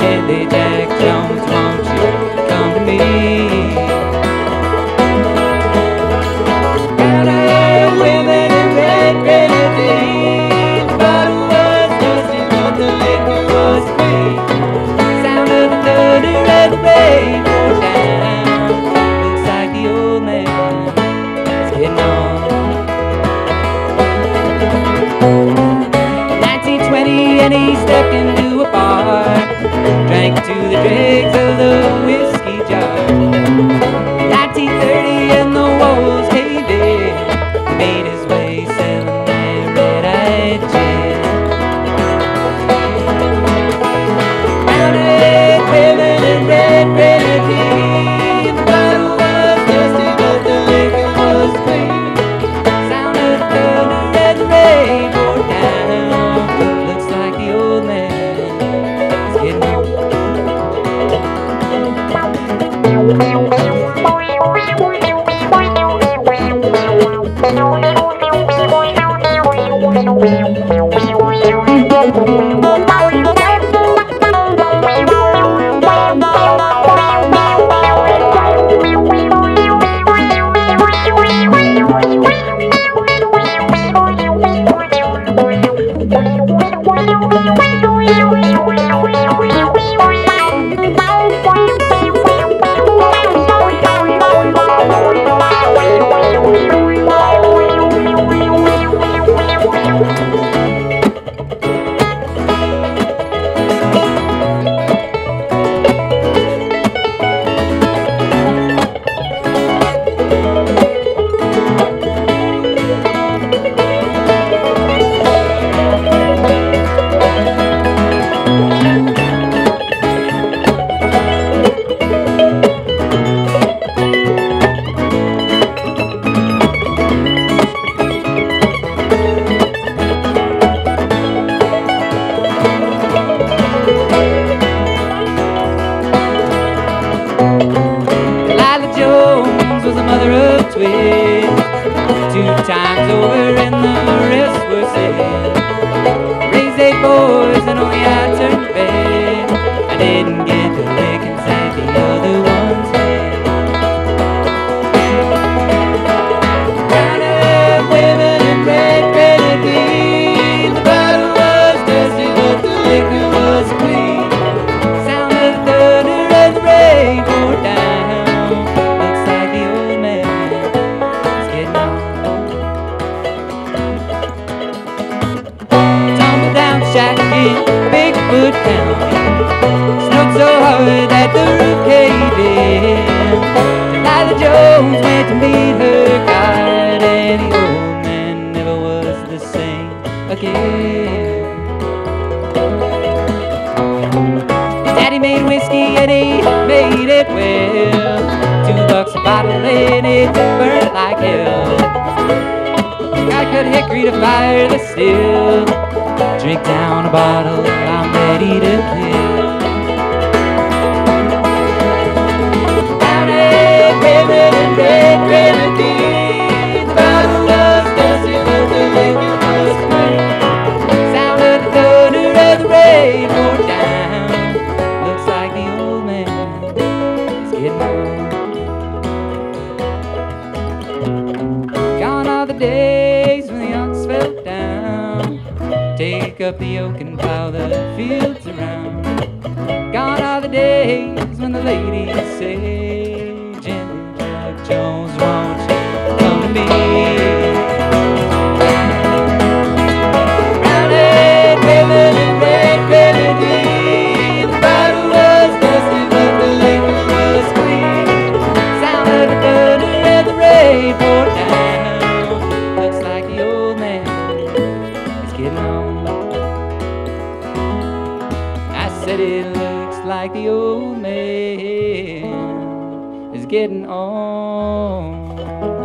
Gently, Jack Jones, won't you come to me? Counter women in red grenadine. The bottle was dusty, but the liquor was clean. Sound of the thunder and the rain poured down. Looks like the old man is getting on. 1920 and he stepped into a bar, drank to the dregs of the whiskey jar. 1930 and the walls caved in. He made his way selling that red-eyed gin. Mounted women and red grenadine. The bottle was dusty, but the liquor was clean. Sound of the thunder and the rain poured down. Looks like the old man is getting on. Two times over and the rest were said. Raised 8 boys and only I turned bad. I didn't get the lick inside the other one's head. Counted women in red grenadine. The bottle was dusty, but the liquor was clean. Sound of the thunder and the rain poured down. Looks like the old man is getting on. Shack in Bigfoot County. Snowed so hard that the roof caved in. Delilah Jones went to meet her God, and the old man never was the same again. His daddy made whiskey and he made it well. $2 a bottle and it burned like hell. God cut hickory to fire the still. Drink down a bottle, I'm ready to kill. Mounted women in red grenadine. The bottle was dusty, but the liquor was clean. Sound of the thunder and the rain poured down. Looks like the old man is getting on. Gone are the days when the ox fell down. Take up the yoke and plow the fields around. Gone are the days when the ladies say, Jimmy Jack Jones, won't you come to me? Rounded women in red grenadine. The bottle was dusty, but the liquor was clean. Sound of the thunder and the rain poured down. Looks like the old man is getting on. Said it looks like the old man is getting on.